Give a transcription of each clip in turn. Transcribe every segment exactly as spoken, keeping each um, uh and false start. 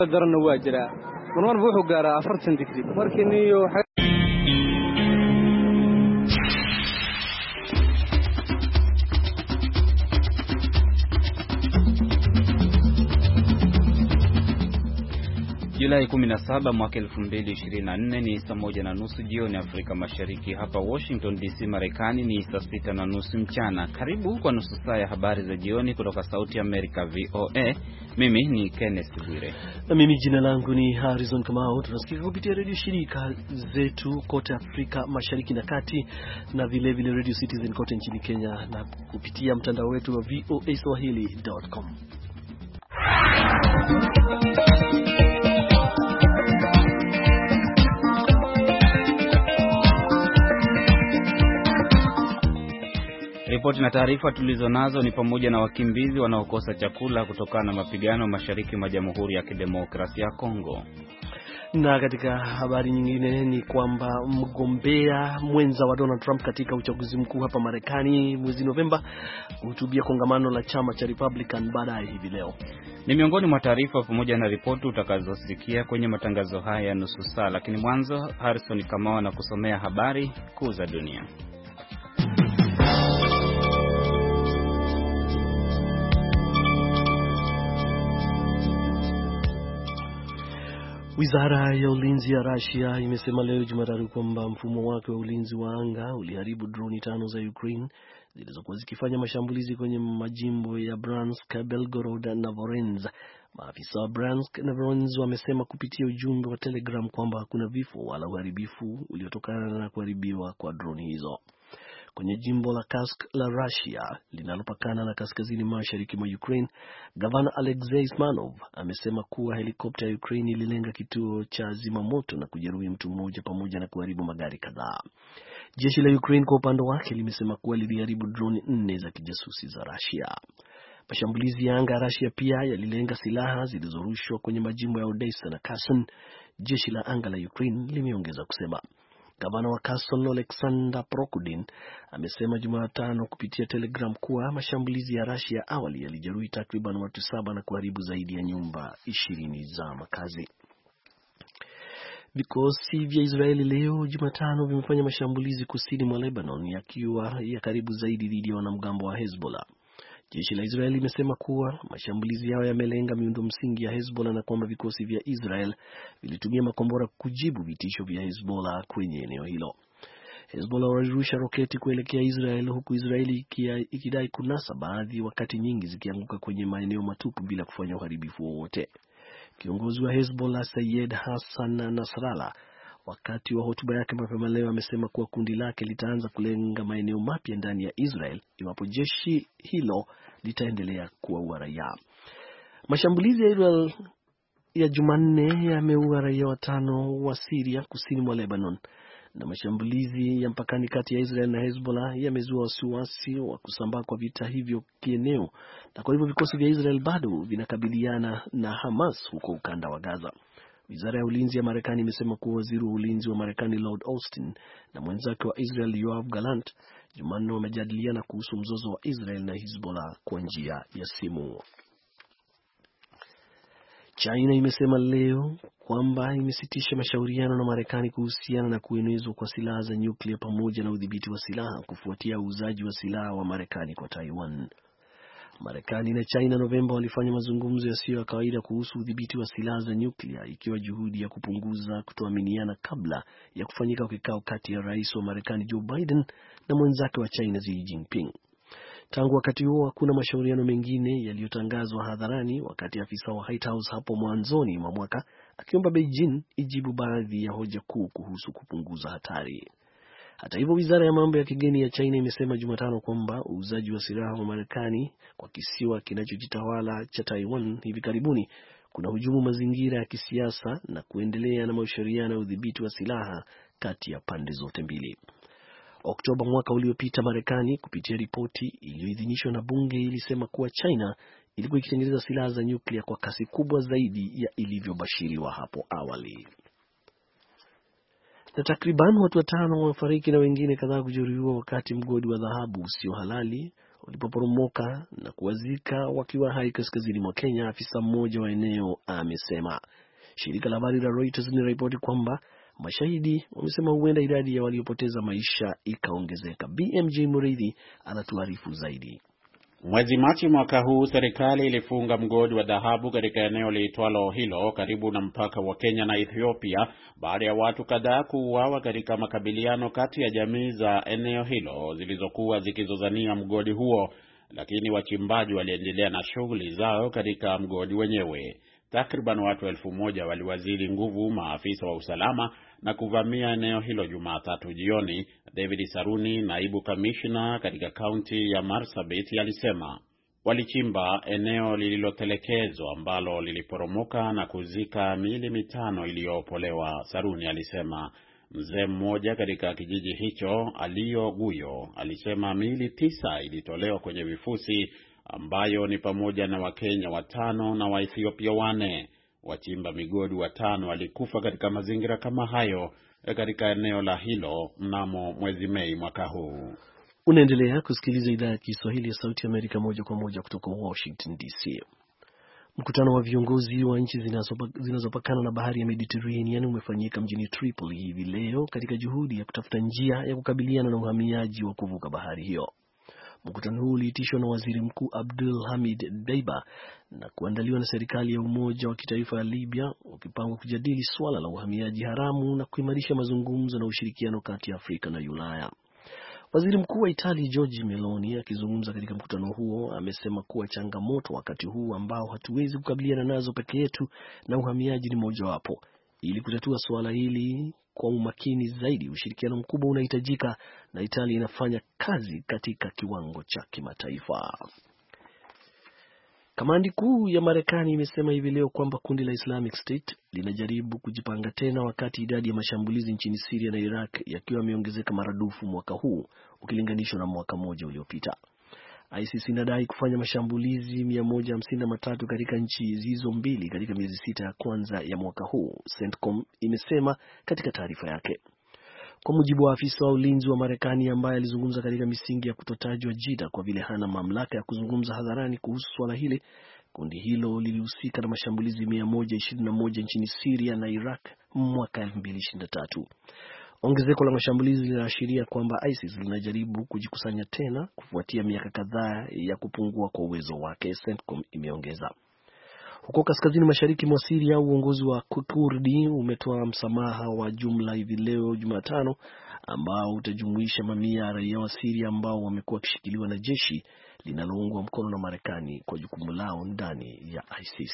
darana waa jira marwar wuxuu gaaraa afartan digri markii niyo Julai kumi na saba mwaka elfu mbili ishirini na nne ni saa moja na nusu jioni Afrika Mashariki. Hapa Washington D C Marekani ni saa sita na nusu mchana. Karibu kwa nusu saa ya habari za jioni kutoka Sauti Amerika V O A. Mimi ni Kenneth Bwire. Na mimi jina langu ni Harrison Kamau. Tunasikika kupitia radio shirika zetu kote Afrika Mashariki na Kati, na vile vile Radio Citizen kote nchini Kenya, na kupitia mtandao wetu wa v o a swahili dot com. Ripoti na taarifa tulizonazo ni pamoja na wakimbizi wanaokosa chakula kutokana na mapigano mashariki mwa Jamhuri ya Kidemokrasia ya Kongo. Na katika habari nyingine ni kwamba mgombea mwenza wa Donald Trump katika uchaguzi mkuu hapa Marekani mwezi Novemba hutubia kongamano la chama cha Republican baadaye hivi leo. Ni miongoni mwa taarifa pamoja na ripoti utakazosikia kwenye matangazo haya ya nusu saa, lakini mwanzo Harrison Kamau anakusomea habari kuu za dunia. Wizara ya ulinzi ya Russia imesema leo Jumatatu kwamba mfumo wake wa ulinzi wa anga uliharibu droni tano za Ukraine zilizokuwa zikifanya mashambulizi kwenye majimbo ya Bryansk, Belgorod na Voronezh. Maafisa wa Bryansk na Voronezh wamesema kupitia ujumbe wa Telegram kwamba hakuna vifo wala uharibifu uliotokana na kuharibiwa kwa droni hizo. Kwenye jimbo la Kursk la Russia linalopakana na kaskazini mashariki mwa Ukraine, Gavana Alexei Smanov amesema kuwa helikopta ya Ukraine ililenga kituo cha zimamoto na kujeruhi mtu mmoja pamoja na kuharibu magari kadhaa. Jeshi la Ukraine kwa upande wake limesema kuwa liliharibu droni nne za kijasusi za Russia. Mashambulizi ya anga ya Russia pia yalilenga silaha zilizorushwa kwenye majimbo ya Odessa na Kherson, jeshi la anga la Ukraine limeongeza kusema. Gavana wa Kherson Oleksandr Prokudin amesema Jumatano kupitia Telegram kuwa mashambulizi ya Russia awali yalijeruhi takriban watu saba na kuharibu zaidi ya nyumba ishirini za makazi. Vikosi vya Israeli leo Jumatano vimefanya mashambulizi kusini mwa Lebanon yakiwa ya karibu zaidi dhidi ya wanamgambo wa Hezbollah. Jeshi la Israeli limesema kuwa mashambulizi yao yamelenga miundo msingi ya Hezbollah na kwamba vikosi vya Israel vilitumia makombora kujibu vitisho vya Hezbollah kwenye eneo hilo. Hezbollah walirusha roketi kuelekea Israel huku Israeli ikidai kunasa baadhi, wakati nyingi zikianguka kwenye maeneo matupu bila kufanya uharibifu wowote. Kiongozi wa Hezbollah Sayed Hassan Nasrallah wakati wa hotuba yake mapema leo amesema kuwa kundi lake litaanza kulenga maeneo mapya ndani ya Israel iwapo jeshi hilo litaendelea kuwaua raia. Mashambulizi ya Israel ya Jumanne yameua raia watano wa Syria kusini mwa Lebanon, na mashambulizi ya mpakani kati ya Israel na Hezbollah yamezua wasiwasi wa kusambaa kwa vita hivyo kieneo, na kwa hivyo vikosi vya Israel bado vinakabiliana na Hamas huko ukanda wa Gaza. Wizara ya ulinzi ya Marekani imesema kuwa waziri wa ulinzi wa Marekani Lord Austin na mwenzake wa Israel Yoav Gallant Jumanne wamejadiliana kuhusu mzozo wa Israel na Hezbollah kwa njia ya simu. China imesema leo kwamba imesitisha mashauriano na Marekani kuhusiana na kuenezwa kwa silaha za nyuklia pamoja na udhibiti wa silaha kufuatia uuzaji wa silaha wa Marekani kwa Taiwan. Marekani na China Novemba walifanya mazungumzo yasiyo ya kawaida kuhusu udhibiti wa silaha za nyuklia, ikiwa juhudi ya kupunguza kutoaminiana kabla ya kufanyika kikao kati ya rais wa Marekani Joe Biden na mwenzake wa China Xi Jinping. Tangu wakati huo hakuna mashauriano mengine yaliyotangazwa hadharani, wakati afisa wa White House hapo mwanzoni mwa mwaka akiomba Beijing ijibu baadhi ya hoja kuu kuhusu kupunguza hatari. Hata hivyo, wizara ya mambo ya kigeni ya China imesema Jumatano kwamba uuzaji wa silaha wa Marekani kwa kisiwa kinachojitawala cha Taiwan hivi karibuni kuna hujumu mazingira ya kisiasa na kuendelea na mashauriano ya udhibiti wa silaha kati ya pande zote mbili. Oktoba mwaka uliopita, Marekani kupitia ripoti iliyoidhinishwa na bunge ilisema kuwa China ilikuwa ikitengeneza silaha za nyuklia kwa kasi kubwa zaidi ya ilivyobashiriwa hapo awali. Na takriban watu watano wamefariki na wengine kadhaa kujeruhiwa wakati mgodi wa dhahabu usio halali walipoporomoka na kuwazika wakiwa hai kaskazini mwa Kenya, afisa mmoja wa eneo amesema. Shirika la habari la Reuters linaripoti kwamba mashahidi wamesema huenda idadi ya waliopoteza maisha ikaongezeka. B M J Mureithi anatuarifu zaidi. Mwezi Machi mwaka huu serikali ilifunga mgodi wa dhahabu katika eneo liitwalo Hilo karibu na mpaka wa Kenya na Ethiopia baada ya watu kadhaa kuuawa katika makabiliano kati ya jamii za eneo hilo zilizokuwa zikizozania mgodi huo, lakini wachimbaji waliendelea na shughuli zao katika mgodi wenyewe. Takriban watu elfu moja waliwazidi nguvu maafisa wa usalama na kuvamia eneo hilo Jumatatu jioni. David Saruni, naibu kamishna katika kaunti ya Marsabit, alisema walichimba eneo lililotelekezwa ambalo liliporomoka na kuzika miili mitano iliyoopolewa. Saruni alisema mzee mmoja katika kijiji hicho, Alio Guyo, alisema miili tisa ilitolewa kwenye vifusi ambayo ni pamoja na Wakenya watano na Waethiopia wane. Wachimba migodi watano walikufa katika mazingira kama hayo katika eneo la Hilo mnamo mwezi Mei mwaka huu. Unaendelea kusikiliza idhaa ya Kiswahili ya Sauti ya Amerika moja kwa moja kutoka Washington D C. Mkutano wa viongozi wa nchi zinazopakana na bahari ya Mediterranean umefanyika mjini Tripoli hivi leo katika juhudi ya kutafuta njia ya kukabiliana na uhamiaji wa kuvuka bahari hiyo. Mkutano huu uliitishwa na Waziri Mkuu Abdul Hamid Deiba na kuandaliwa na serikali ya Umoja wa Kitaifa ya Libya, ukipangwa kujadili suala la uhamiaji haramu na kuimarisha mazungumzo na ushirikiano kati ya Afrika na Ulaya. Waziri Mkuu wa Italia Giorgia Meloni akizungumza katika mkutano huo amesema kuwa changamoto wakati huu ambao hatuwezi kukabiliana nazo peke yetu na uhamiaji ni mojawapo. Ili kutatua suala hili kwa umakini zaidi, ushirikiano mkubwa unahitajika na Italia inafanya kazi katika kiwango cha kimataifa. Kamandi kuu ya Marekani imesema hivi leo kwamba kundi la Islamic State linajaribu kujipanga tena wakati idadi ya mashambulizi nchini Syria na Iraq yakiwa yameongezeka maradufu mwaka huu ukilinganishwa na mwaka mmoja uliopita. ISIS inadai kufanya mashambulizi mia moja hamsini na matatu katika nchi hizo mbili katika miezi sita ya kwanza ya mwaka huu, CENTCOM imesema katika taarifa yake. Kwa mujibu wa afisa wa ulinzi wa Marekani ambaye alizungumza katika misingi ya kutotajwa jina kwa vile hana mamlaka ya kuzungumza hadharani kuhusu swala hili, kundi hilo lilihusika na mashambulizi mia moja ishirini na moja nchini Syria na Iraq mwaka elfu mbili ishirini na tatu. Ongezeko la mashambulizi linaashiria kwamba ISIS linajaribu kujikusanya tena kufuatia miaka kadhaa ya kupungua kwa uwezo wake, CENTCOM imeongeza. Huko kaskazini mashariki mwa Syria, uongozi wa Kurdi umetoa msamaha wa jumla hivi leo Jumatano ambao utajumuisha mamia ya raia wa Syria ambao wamekuwa wakishikiliwa na jeshi linaloungwa mkono na Marekani kwa jukumu lao ndani ya ISIS.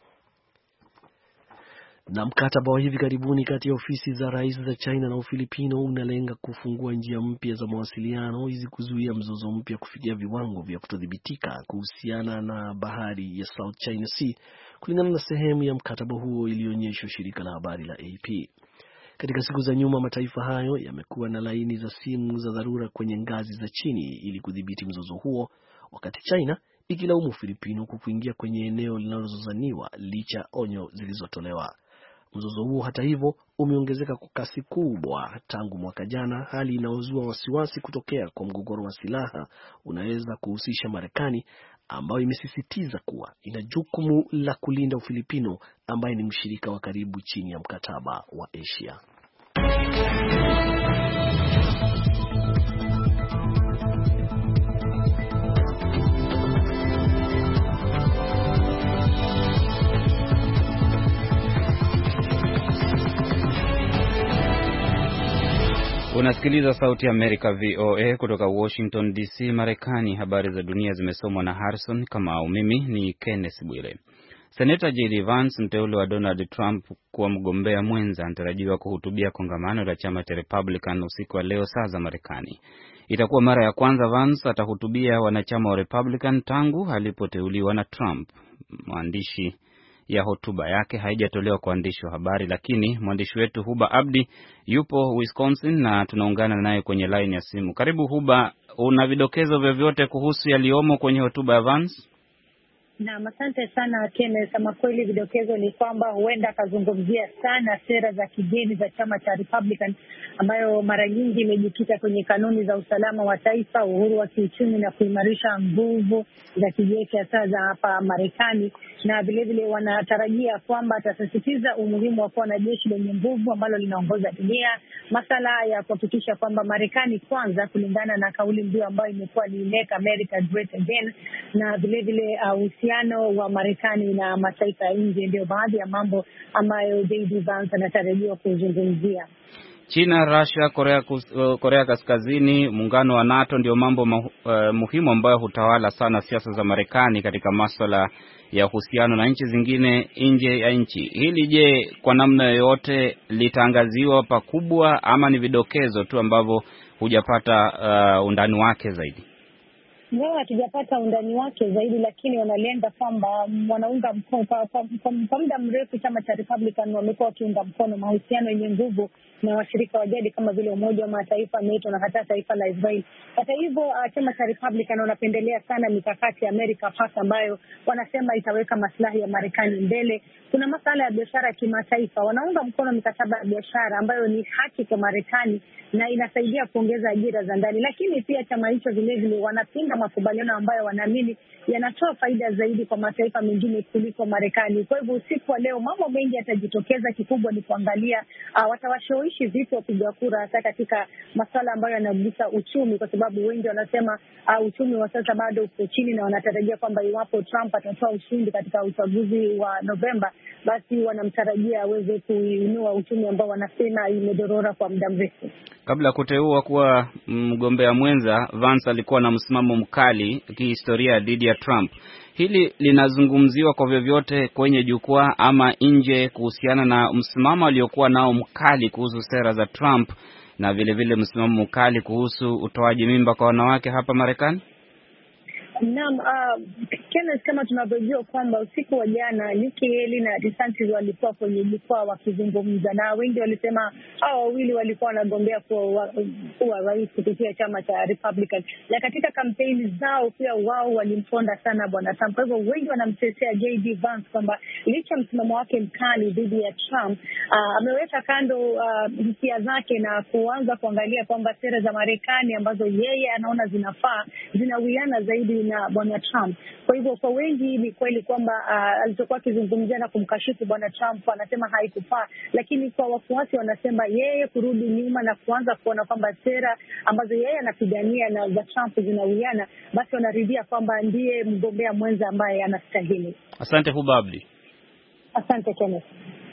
Na mkataba wa hivi karibuni kati ya ofisi za rais za China na Ufilipino unalenga kufungua njia mpya za mawasiliano ili kuzuia mzozo mpya kufikia viwango vya kutodhibitika kuhusiana na bahari ya South China Sea, kulingana na sehemu ya mkataba huo iliyoonyeshwa shirika la habari la A P. Katika siku za nyuma, mataifa hayo yamekuwa na laini za simu za dharura kwenye ngazi za chini ili kudhibiti mzozo huo, wakati China ikilaumu Ufilipino kwa kuingia kwenye eneo linalozozaniwa licha onyo zilizotolewa. Mzozo huo hata hivyo umeongezeka kwa kasi kubwa tangu mwaka jana, hali inayozua wasiwasi kutokea kwa mgogoro wa silaha unaweza kuhusisha Marekani ambayo imesisitiza kuwa ina jukumu la kulinda Ufilipino ambaye ni mshirika wa karibu chini ya mkataba wa Asia. Unasikiliza Sauti ya Amerika V O A kutoka Washington D C, Marekani. Habari za dunia zimesomwa na Harrison Kamau. Mimi ni Kenneth Bwire. Senator J D Vance, mteule wa Donald Trump kuwa mgombea mwenza, anatarajiwa kuhutubia kongamano la chama cha Republican usiku wa leo saa za Marekani. Itakuwa mara ya kwanza Vance atahutubia wanachama wa Republican tangu alipoteuliwa na Trump. Mwandishi ya hotuba yake haijatolewa kwa waandishi wa habari, lakini mwandishi wetu Huba Abdi yupo Wisconsin na tunaungana naye kwenye line ya simu. Karibu Huba, una vidokezo vyovyote kuhusu yaliomo kwenye hotuba ya Vance? Na asante sana Kenneth. Kama kweli vidokezo ni kwamba huenda akazungumzia sana sera za kigeni za chama cha Republican ambayo mara nyingi imejikita kwenye kanuni za usalama wa taifa, uhuru wa kiuchumi na kuimarisha nguvu za kijeshi hasa za hapa Marekani. Na vile vile wanatarajia kwamba atasisitiza umuhimu wa kuwa na jeshi lenye nguvu ambalo linaongoza dunia, masala ya kuhakikisha kwamba Marekani kwanza, kulingana na kauli mbiu ambayo imekuwa ni Make America Great Again, na vile vile uhusiano uh, wa Marekani na mataifa ya nje. Ndio baadhi ya mambo ambayo J D Vance anatarajiwa kuzungumzia. China, Russia, Korea, uh, Korea Kaskazini, muungano wa NATO ndio mambo uh, muhimu ambayo hutawala sana siasa za Marekani katika masuala ya uhusiano na nchi zingine nje ya nchi. Hili je, kwa namna yoyote litaangaziwa pakubwa ama ni vidokezo tu ambavyo hujapata uh, undani wake zaidi? Wao hatujapata undani wake zaidi, lakini wanalenga kwamba wanaunga mkono kwa muda mrefu. Chama cha Republican wamekuwa wakiunga mkono mahusiano yenye nguvu na washirika wa jadi kama vile Umoja wa Mataifa, NATO na hata taifa la Israel. Hata hivyo, uh, chama cha Republican wanapendelea sana mikakati ya America First ambayo wanasema itaweka maslahi ya Marekani mbele. Kuna masuala ya biashara ya kimataifa, wanaunga mkono mikataba ya biashara ambayo ni haki kwa Marekani na inasaidia kuongeza ajira za ndani. Lakini pia chama hicho vile vile wanapinga makubaliano ambayo wanaamini yanatoa faida zaidi kwa mataifa mengine kuliko Marekani. Kwa hivyo usiku wa leo mambo mengi yatajitokeza. Kikubwa ni kuangalia uh, watawashawishi vipi wapiga kura hasa katika masuala ambayo yanagusa uchumi, kwa sababu wengi wanasema uh, uchumi wa sasa bado uko chini, na wanatarajia kwamba iwapo Trump atatoa ushindi katika uchaguzi wa Novemba, basi wanamtarajia aweze kuinua uchumi ambao wanasema imedorora kwa muda mrefu. Kabla ya kuteua kuwa mgombea mwenza, Vance alikuwa na msimamo mkali kihistoria dhidi ya Trump. Hili linazungumziwa kwa vyovyote kwenye jukwaa ama nje kuhusiana na msimamo aliokuwa nao mkali kuhusu sera za Trump na vile vile msimamo mkali kuhusu utoaji mimba kwa wanawake hapa Marekani? Naam, uh, Kenneth, kama tunavyojua kwamba usiku wa jana Nikki Haley na DeSantis walikuwa kwenye jukwaa wakizungumza, na wengi walisema hao wawili walikuwa wanagombea kuwa kuwa rais kupitia chama cha Republican. Na katika kampeni zao pia wao walimponda sana bwana Trump. Kwa hivyo wengi wanamtetea J D Vance kwamba licha msimamo wake mkali dhidi ya Trump, uh, ameweka kando hisia uh, zake na kuanza kuangalia kwamba sera za Marekani ambazo yeye anaona zinafaa zinawiana zaidi na bwana Trump. Kwa hivyo kwa wengi ni kweli kwamba uh, alichokuwa akizungumzia na kumkashifu bwana Trump anasema haikufaa, lakini kwa wafuasi wanasema yeye kurudi nyuma na kuanza kuona kwamba sera ambazo yeye anapigania na za Trump zinawiana, basi wanaridhia kwamba ndiye mgombea mwenza ambaye anastahili. Asante Hubabdi. Asante Kenneth.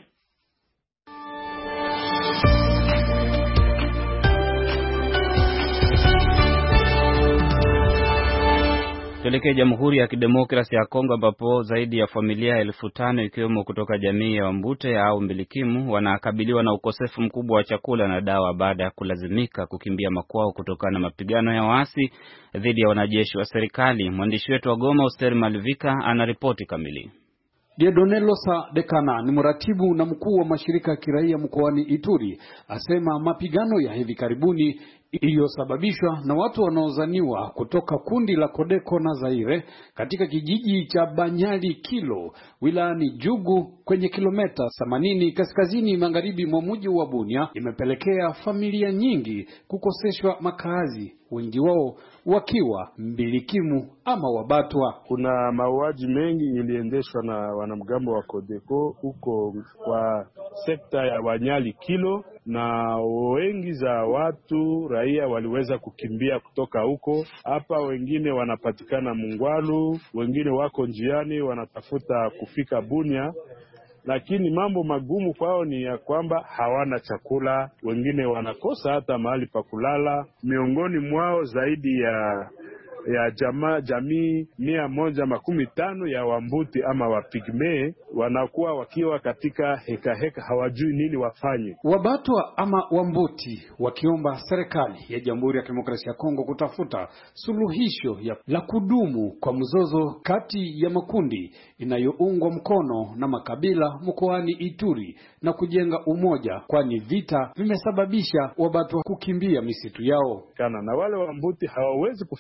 Tuelekee Jamhuri ya Kidemokrasia ya Kongo ambapo zaidi ya familia elfu tano ikiwemo kutoka jamii ya Wambute au Mbilikimu wanakabiliwa na ukosefu mkubwa wa chakula na dawa baada ya kulazimika kukimbia makwao kutokana na mapigano ya waasi dhidi ya wanajeshi wa serikali. Mwandishi wetu wa Goma Oster Malvika anaripoti kamili. Dieudonne Losa Dekana ni mratibu na mkuu wa mashirika ya kiraia mkoani Ituri, asema mapigano ya hivi karibuni iliyosababishwa na watu wanaozaniwa kutoka kundi la Kodeko na Zaire katika kijiji cha Banyali Kilo wilayani Jugu kwenye kilomita themanini kaskazini magharibi mwa mji wa Bunia imepelekea familia nyingi kukoseshwa makazi, wengi wao wakiwa Mbilikimu ama Wabatwa. Kuna mauaji mengi iliendeshwa na wanamgambo wa Kodeko huko kwa sekta ya Banyali Kilo, na wengi za watu raia waliweza kukimbia kutoka huko. Hapa wengine wanapatikana Mungwalu, wengine wako njiani wanatafuta kufika Bunia, lakini mambo magumu kwao ni ya kwamba hawana chakula, wengine wanakosa hata mahali pa kulala. Miongoni mwao zaidi ya ya jamaa jamii mia moja makumi tano ya Wambuti ama Wapigme wanakuwa wakiwa katika heka heka, hawajui nini wafanye. Wabatwa ama Wambuti wakiomba serikali ya Jamhuri ya Kidemokrasia ya Kongo kutafuta suluhisho ya la kudumu kwa mzozo kati ya makundi inayoungwa mkono na makabila mkoani Ituri na kujenga umoja, kwani vita vimesababisha Wabatwa kukimbia misitu yao. Kana na wale Wambuti hawawezi kufika Bunya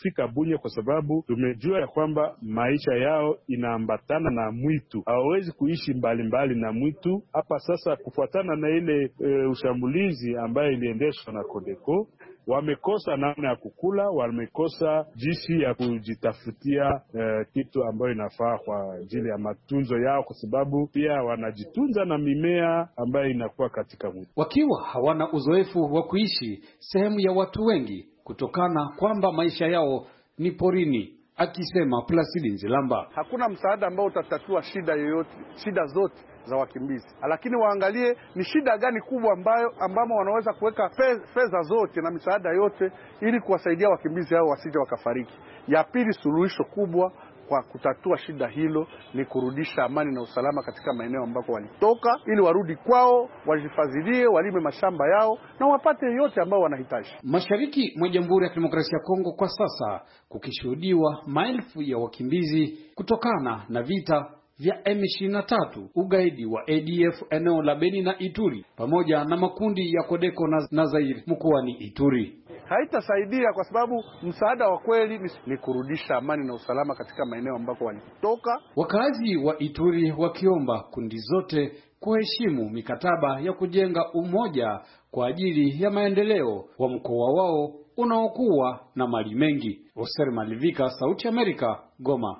Bunia, kwa sababu tumejua ya kwamba maisha yao inaambatana na mwitu, hawawezi kuishi mbalimbali mbali na mwitu. Hapa sasa, kufuatana na ile e, ushambulizi ambayo iliendeshwa na Codeco, wamekosa namna ya kukula, wamekosa jinsi ya kujitafutia eh, kitu ambayo inafaa kwa ajili ya matunzo yao, kwa sababu pia wanajitunza na mimea ambayo inakuwa katika mwitu, wakiwa hawana uzoefu wa kuishi sehemu ya watu wengi kutokana kwamba maisha yao ni porini, akisema Placide Nzilamba. Hakuna msaada ambao utatatua shida yoyote, shida zote za wakimbizi, lakini waangalie ni shida gani kubwa ambayo ambamo wanaweza kuweka fedha zote na misaada yote ili kuwasaidia wakimbizi hao wasije wakafariki. Ya pili, suluhisho kubwa kwa kutatua shida hilo ni kurudisha amani na usalama katika maeneo ambako walitoka, ili warudi kwao, wajifadhilie, walime mashamba yao na wapate yote ambao wanahitaji. Mashariki mwa Jamhuri ya Kidemokrasia ya Kongo kwa sasa kukishuhudiwa maelfu ya wakimbizi kutokana na vita vya M ishirini na tatu, ugaidi wa A D F eneo la Beni na Ituri, pamoja na makundi ya Codeco na, na Zaire mkoani Ituri. Haitasaidia kwa sababu msaada wa kweli ni, ni kurudisha amani na usalama katika maeneo ambako walitoka. Wakazi wa Ituri wakiomba kundi zote kuheshimu mikataba ya kujenga umoja kwa ajili ya maendeleo wa mkoa wao unaokuwa na mali mengi. Oser Malivika, Sauti Amerika, Goma.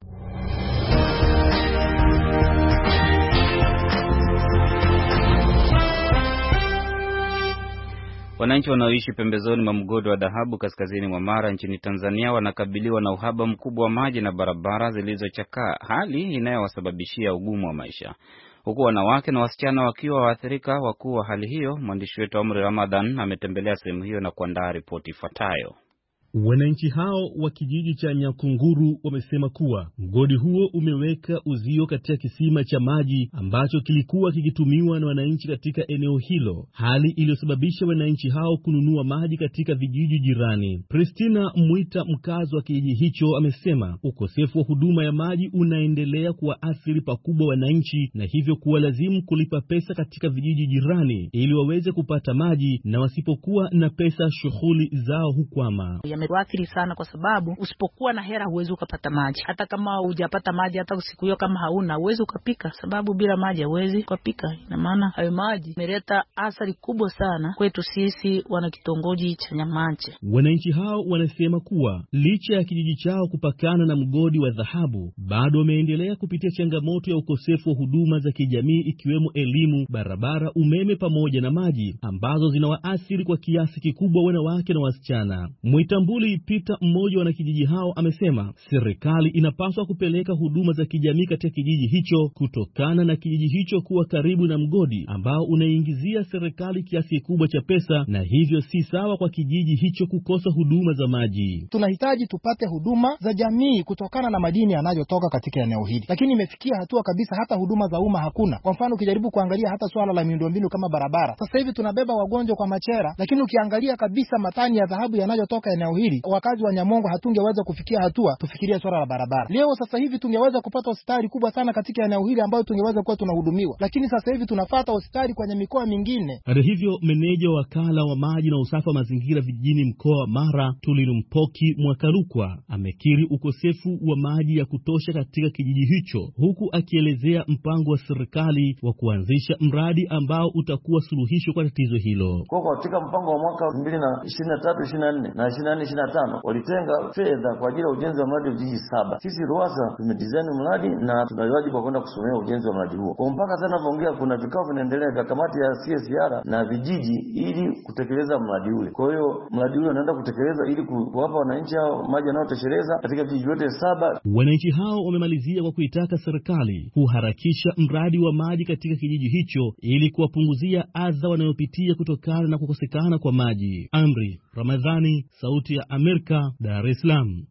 Wananchi wanaoishi pembezoni mwa mgodi wa dhahabu kaskazini mwa Mara nchini Tanzania wanakabiliwa na uhaba mkubwa wa maji na barabara zilizochakaa, hali inayowasababishia ugumu wa maisha, huku wanawake na wasichana wakiwa waathirika wakuu wa hali hiyo. Mwandishi wetu Amri Ramadhan ametembelea sehemu hiyo na kuandaa ripoti ifuatayo. Wananchi hao wa kijiji cha Nyakunguru wamesema kuwa mgodi huo umeweka uzio katika kisima cha maji ambacho kilikuwa kikitumiwa na wananchi katika eneo hilo, hali iliyosababisha wananchi hao kununua maji katika vijiji jirani. Pristina Mwita, mkazi wa kijiji hicho, amesema ukosefu wa huduma ya maji unaendelea kuwaathiri pakubwa wananchi na hivyo kuwalazimu kulipa pesa katika vijiji jirani ili waweze kupata maji, na wasipokuwa na pesa shughuli zao hukwama. Yametuathiri sana kwa sababu usipokuwa na hela huwezi ukapata maji. Hata kama hujapata maji, hata siku hiyo kama hauna, huwezi ukapika, sababu bila maji huwezi kupika. Ina maana hayo maji yameleta athari kubwa sana kwetu sisi wana kitongoji cha Nyamache. Wananchi hao wanasema kuwa licha ya kijiji chao kupakana na mgodi wa dhahabu, bado wameendelea kupitia changamoto ya ukosefu wa huduma za kijamii ikiwemo elimu, barabara, umeme pamoja na maji, ambazo zinawaathiri kwa kiasi kikubwa wanawake na wasichana. Mwitambuli Peter, mmoja wa kijiji hao, amesema serikali inapaswa kupeleka huduma za kijamii katika kijiji hicho kutokana na kijiji hicho kuwa karibu na mgodi ambao unaingizia serikali kiasi kikubwa cha pesa, na hivyo si sawa kwa kijiji hicho kukosa huduma za maji. Tunahitaji tupate huduma za jamii kutokana na madini yanayotoka katika eneo hili, lakini imefikia hatua kabisa hata huduma za umma hakuna. Kwa mfano, ukijaribu kuangalia hata swala la miundombinu kama barabara, sasa hivi tunabeba wagonjwa kwa machera, lakini ukiangalia kabisa matani ya dhahabu yanayotoka eneo hili, wakazi wa Nyamongo hatungeweza kufikia hatua tufikirie swala la barabara. Leo sasa hivi tungeweza kupata hospitali kubwa sana katika eneo hili ambayo tungeweza kuwa tunahudumiwa, lakini sasa hivi tunafuata hospitali kwenye mikoa mingine. Hata hivyo, meneja wa wakala wa maji na usafi wa mazingira vijijini mkoa wa Mara, Tulilumpoki Mwakalukwa, amekiri ukosefu wa maji ya kutosha katika kijiji hicho, huku akielezea mpango wa serikali wa kuanzisha mradi ambao utakuwa suluhisho kwa tatizo hilo. Kwa katika mpango wa mwaka elfu mbili na ishirini na tatu ishirini na nne na ishirini na nne ishirini na tano walitenga fedha kwa ajili ya ujenzi wa mradi wa vijiji saba. Sisi Ruwasa tumedesign mradi na tuna wajibu wa kwenda kusomea ujenzi wa mradi huo. Kwa mpaka sasa ninavyoongea kuna vikao vinaendelea vya kamati ya C S R na vijiji ili kutekeleza mradi ule. Kwa hiyo mradi ule unaenda kutekeleza ili kuwapa wananchi hao maji yanayotosheleza katika vijiji vyote saba. Wananchi hao wamemalizia kwa kuitaka serikali kuharakisha mradi wa maji katika kijiji hicho ili kuwapunguzia adha wanayopitia kutokana na kukosekana kwa maji. Amri Ramadhani, Sauti ya Amerika, Dar es Salaam.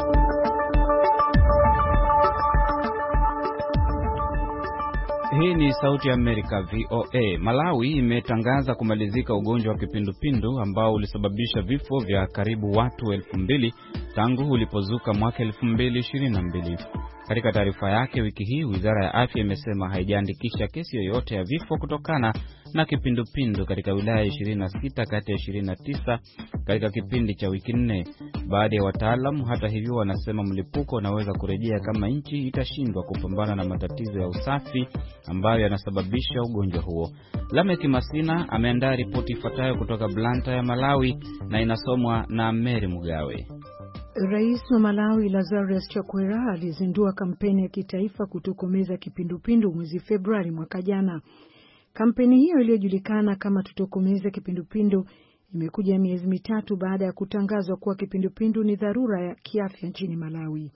Hii ni Sauti ya Amerika V O A. Malawi imetangaza kumalizika ugonjwa wa kipindupindu ambao ulisababisha vifo vya karibu watu elfu mbili tangu ulipozuka mwaka elfu mbili ishirini na mbili. Katika taarifa yake wiki hii, Wizara ya Afya imesema haijaandikisha kesi yoyote ya vifo kutokana na kipindupindu katika wilaya ishirini na sita kati ya ishirini na tisa katika kipindi cha wiki nne. Baadhi ya wataalamu hata hivyo wanasema mlipuko unaweza kurejea kama nchi itashindwa kupambana na matatizo ya usafi ambayo yanasababisha ugonjwa huo. Lameck Masina ameandaa ripoti ifuatayo kutoka Blantyre ya Malawi na inasomwa na Mary Mugawe. Rais wa Malawi Lazarus Chakwera alizindua kampeni ya kitaifa kutokomeza kipindupindu mwezi Februari mwaka jana. Kampeni hiyo iliyojulikana kama tutokomeza kipindupindu imekuja miezi mitatu baada ya kutangazwa kuwa kipindupindu ni dharura ya kiafya nchini Malawi.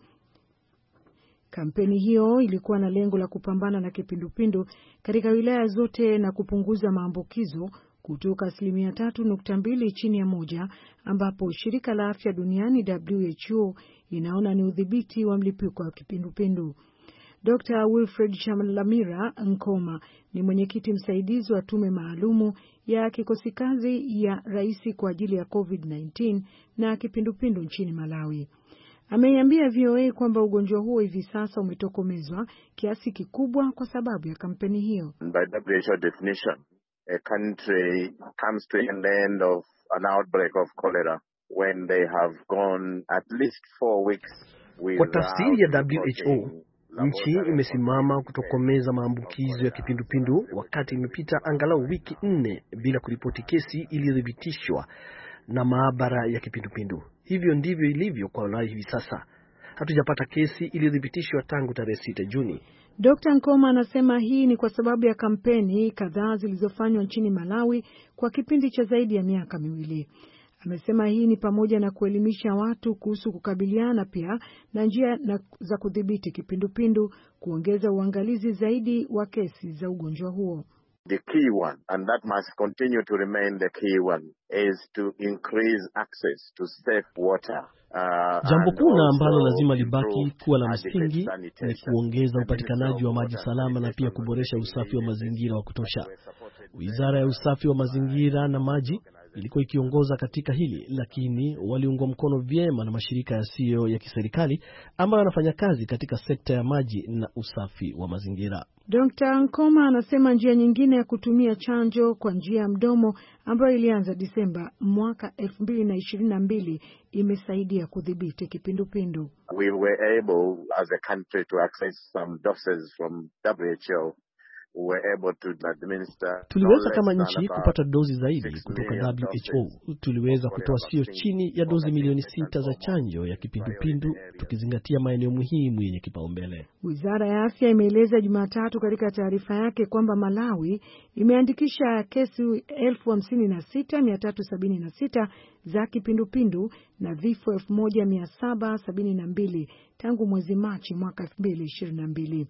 Kampeni hiyo ilikuwa na lengo la kupambana na kipindupindu katika wilaya zote na kupunguza maambukizo kutoka asilimia tatu nukta mbili chini ya moja, ambapo shirika la afya duniani W H O inaona ni udhibiti wa mlipuko wa kipindupindu. Doctor Wilfred Shamalamira Nkoma ni mwenyekiti msaidizi wa tume maalumu ya kikosi kazi ya rais kwa ajili ya COVID nineteen na kipindupindu nchini Malawi. Ameiambia V O A kwamba ugonjwa huo hivi sasa umetokomezwa kiasi kikubwa kwa sababu ya kampeni hiyo. By W H O definition, a country comes to an end of an outbreak of cholera when they have gone at least four weeks. Kwa tafsiri ya W H O, nchi imesimama kutokomeza maambukizo ya kipindupindu wakati imepita angalau wiki nne bila kuripoti kesi iliyothibitishwa na maabara ya kipindupindu. Hivyo ndivyo ilivyo kwa Malawi hivi sasa. Hatujapata kesi iliyothibitishwa tangu tarehe sita Juni. Doctor Nkoma anasema hii ni kwa sababu ya kampeni kadhaa zilizofanywa nchini Malawi kwa kipindi cha zaidi ya miaka miwili. Amesema hii ni pamoja na kuelimisha watu kuhusu kukabiliana pia na njia na za kudhibiti kipindupindu, kuongeza uangalizi zaidi wa kesi za ugonjwa huo. The key one, and that must continue to remain the key one, is to increase access to safe water. Uh, Jambo kuu na ambalo lazima libaki kuwa la msingi ni kuongeza upatikanaji wa maji salama na pia kuboresha usafi wa mazingira wa kutosha. Wizara ya usafi wa mazingira na maji ilikuwa ikiongoza katika hili, lakini waliungwa mkono vyema na mashirika yasiyo ya kiserikali ambayo yanafanya kazi katika sekta ya maji na usafi wa mazingira. Doctor Nkoma anasema njia nyingine ya kutumia chanjo kwa njia ya mdomo ambayo ilianza Disemba mwaka elfu mbili na ishirini na mbili imesaidia kudhibiti kipindupindu. We were able as a country to access some doses from W H O. We were able to administer. Tuliweza kama nchi kupata dozi zaidi kutoka W H O. Tuliweza kutoa sio chini ya dozi milioni sita za chanjo ya kipindupindu, tukizingatia maeneo muhimu yenye kipaumbele. Wizara ya Afya imeeleza Jumatatu katika taarifa yake kwamba Malawi imeandikisha kesi elfu hamsini na sita mia tatu sabini na sita za kipindupindu na vifo elfu moja mia saba sabini na mbili tangu mwezi Machi mwaka elfu mbili ishirini na mbili.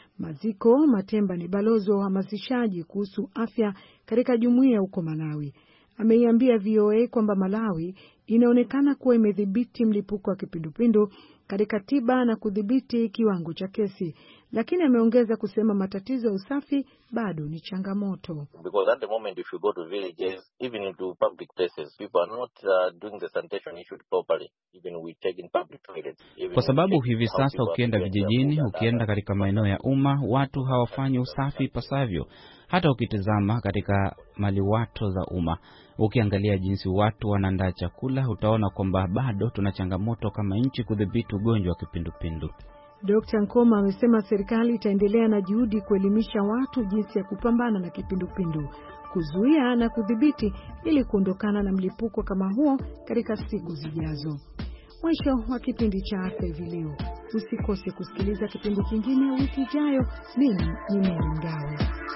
Maziko Matemba ni balozi wa uhamasishaji kuhusu afya katika jumuiya huko Malawi. Ameiambia V O A kwamba Malawi inaonekana kuwa imedhibiti mlipuko wa kipindupindu katika tiba na kudhibiti kiwango cha kesi, lakini ameongeza kusema matatizo ya usafi bado ni changamoto. Because at the moment if you go to villages, even into public places, people are not uh, doing the sanitation issue properly, even we take in public toilets. Kwa sababu hivi sasa ukienda vijijini, ukienda katika maeneo ya umma, watu hawafanyi usafi pasavyo. Hata ukitazama katika maliwato za umma, ukiangalia jinsi watu wanaandaa chakula, utaona kwamba bado tuna changamoto kama nchi kudhibiti ugonjwa wa kipindupindu. Doctor Nkoma amesema serikali itaendelea na juhudi kuelimisha watu jinsi ya kupambana na kipindupindu, kuzuia na kudhibiti ili kuondokana na mlipuko kama huo katika siku zijazo. Mwisho wa kipindi cha afya hivi leo. Usikose kusikiliza kipindi kingine wiki ijayo. Mimi ni Mary Mgawe.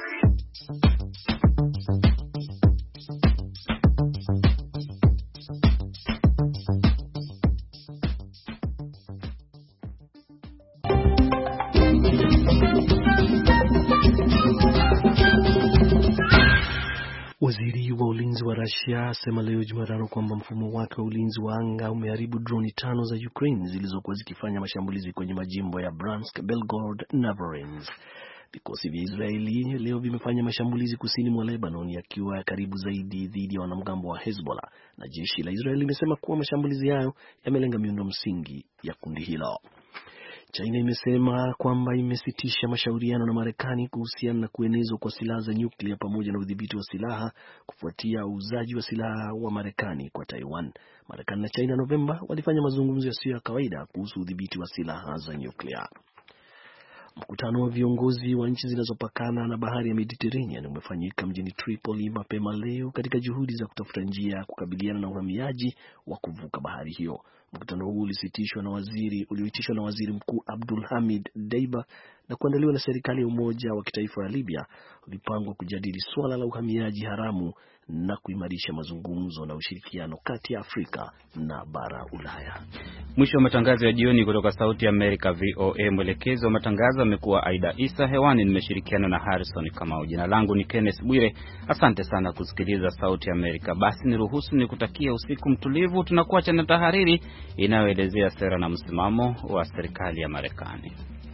Waziri wa ulinzi wa Russia asema leo Jumatano kwamba mfumo wake wa ulinzi wa anga umeharibu droni tano za Ukraine zilizokuwa zikifanya mashambulizi kwenye majimbo ya Bryansk, Belgorod na Voronezh. Vikosi vya Israeli leo vimefanya mashambulizi kusini mwa Lebanon yakiwa karibu zaidi dhidi ya wanamgambo wa Hezbollah, na jeshi la Israeli limesema kuwa mashambulizi hayo yamelenga miundo msingi ya kundi hilo. China imesema kwamba imesitisha mashauriano na Marekani kuhusiana na kuenezwa kwa silaha za nyuklia pamoja na udhibiti wa silaha kufuatia uuzaji wa silaha wa Marekani kwa Taiwan. Marekani na China Novemba walifanya mazungumzo yasiyo ya kawaida kuhusu udhibiti wa silaha za nyuklia. Mkutano wa viongozi wa nchi zinazopakana na bahari ya Mediterranean umefanyika mjini Tripoli mapema leo katika juhudi za kutafuta njia ya kukabiliana na uhamiaji wa kuvuka bahari hiyo. Mkutano huu ulisitishwa na waziri ulioitishwa na Waziri Mkuu Abdul Hamid Deiba na kuandaliwa na serikali ya Umoja wa Kitaifa ya Libya, ulipangwa kujadili suala la uhamiaji haramu na kuimarisha mazungumzo na ushirikiano kati ya Afrika na bara Ulaya. Mwisho wa matangazo ya jioni kutoka Sauti ya Amerika V O A. Mwelekezi wa matangazo amekuwa Aida Isa. Hewani nimeshirikiana na Harrison Kamau. Jina langu ni Kenneth Bwire. Asante sana kusikiliza Sauti ya Amerika. Basi niruhusu nikutakia usiku mtulivu. Tunakuacha na tahariri inayoelezea sera na msimamo wa serikali ya Marekani.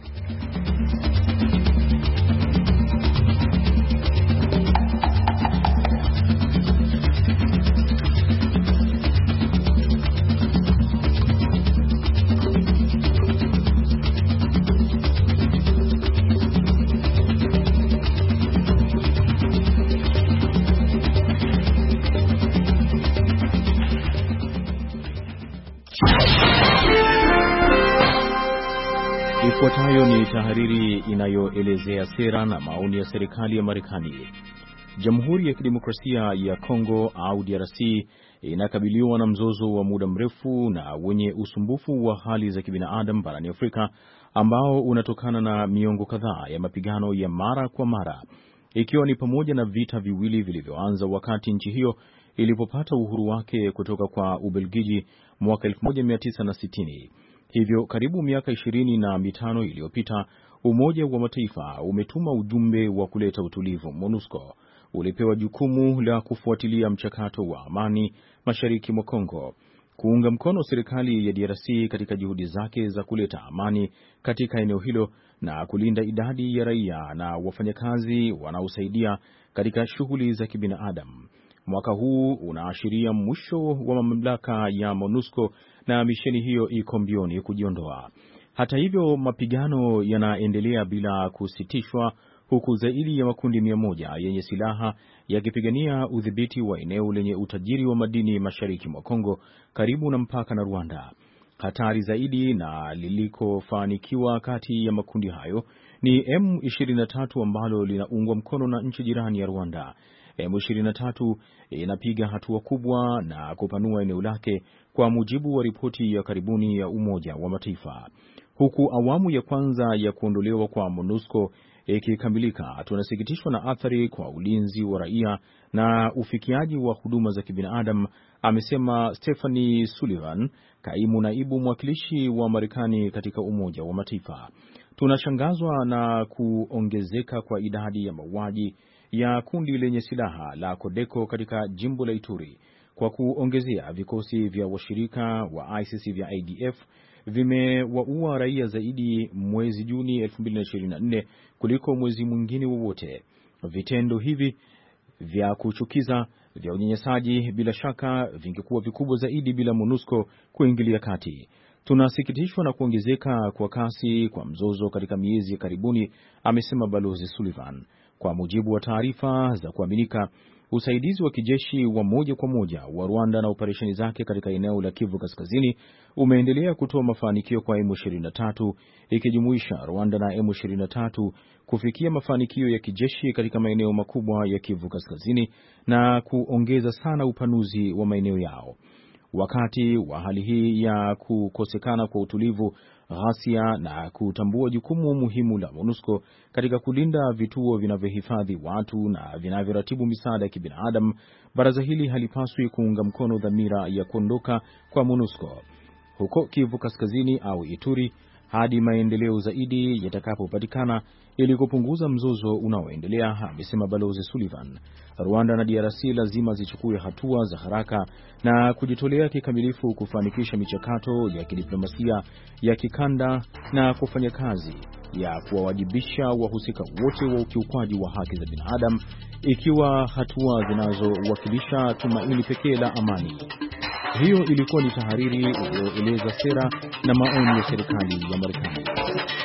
Ifuatayo ni tahariri inayoelezea sera na maoni ya serikali ya Marekani. Jamhuri ya Kidemokrasia ya Kongo au D R C inakabiliwa na mzozo wa muda mrefu na wenye usumbufu wa hali za kibinadamu barani Afrika ambao unatokana na miongo kadhaa ya mapigano ya mara kwa mara, ikiwa ni pamoja na vita viwili vilivyoanza wakati nchi hiyo ilipopata uhuru wake kutoka kwa Ubelgiji mwaka elfu moja mia tisa na sitini. Hivyo karibu miaka ishirini na mitano iliyopita, Umoja wa Mataifa umetuma ujumbe wa kuleta utulivu. MONUSCO ulipewa jukumu la kufuatilia mchakato wa amani mashariki mwa Kongo, kuunga mkono serikali ya D R C katika juhudi zake za kuleta amani katika eneo hilo na kulinda idadi ya raia na wafanyakazi wanaosaidia katika shughuli za kibinadamu. Mwaka huu unaashiria mwisho wa mamlaka ya MONUSCO na misheni hiyo iko mbioni kujiondoa. Hata hivyo, mapigano yanaendelea bila kusitishwa, huku zaidi ya makundi mia moja yenye silaha yakipigania udhibiti wa eneo lenye utajiri wa madini mashariki mwa Kongo karibu na mpaka na Rwanda. Hatari zaidi na lilikofanikiwa kati ya makundi hayo ni M ishirini na tatu ambalo linaungwa mkono na nchi jirani ya Rwanda. M ishirini na tatu inapiga hatua kubwa na kupanua eneo lake kwa mujibu wa ripoti ya karibuni ya Umoja wa Mataifa. Huku awamu ya kwanza ya kuondolewa kwa MONUSCO ikikamilika, tunasikitishwa na athari kwa ulinzi wa raia na ufikiaji wa huduma za kibinadamu, amesema Stephanie Sullivan, kaimu naibu mwakilishi wa Marekani katika Umoja wa Mataifa. Tunashangazwa na kuongezeka kwa idadi ya mauaji ya kundi lenye silaha la Codeco katika jimbo la Ituri. Kwa kuongezea, vikosi vya washirika wa I C C vya A D F vimewaua raia zaidi mwezi Juni elfu mbili na ishirini na nne kuliko mwezi mwingine wowote. Vitendo hivi vya kuchukiza vya unyanyasaji bila shaka vingekuwa vikubwa zaidi bila MONUSCO kuingilia kati. Tunasikitishwa na kuongezeka kwa kasi kwa mzozo katika miezi ya karibuni, amesema Balozi Sullivan. Kwa mujibu wa taarifa za kuaminika, usaidizi wa kijeshi wa moja kwa moja wa Rwanda na operesheni zake katika eneo la Kivu Kaskazini umeendelea kutoa mafanikio kwa M ishirini na tatu, ikijumuisha Rwanda na M ishirini na tatu kufikia mafanikio ya kijeshi katika maeneo makubwa ya Kivu Kaskazini na kuongeza sana upanuzi wa maeneo yao. Wakati wa hali hii ya kukosekana kwa utulivu, ghasia na kutambua jukumu muhimu la MONUSCO katika kulinda vituo vinavyohifadhi watu na vinavyoratibu misaada ya kibinadamu, baraza hili halipaswi kuunga mkono dhamira ya kuondoka kwa MONUSCO. Huko Kivu Kaskazini au Ituri, hadi maendeleo zaidi yatakapopatikana ili kupunguza mzozo unaoendelea, amesema Balozi Sullivan. Rwanda na D R C lazima zichukue hatua za haraka na kujitolea kikamilifu kufanikisha michakato ya kidiplomasia ya kikanda na kufanya kazi ya kuwawajibisha wahusika wote wa ukiukwaji wa haki za binadamu, ikiwa hatua zinazowakilisha tumaini pekee la amani. Hiyo ilikuwa ni tahariri iliyoeleza sera na maoni ya serikali ya Marekani.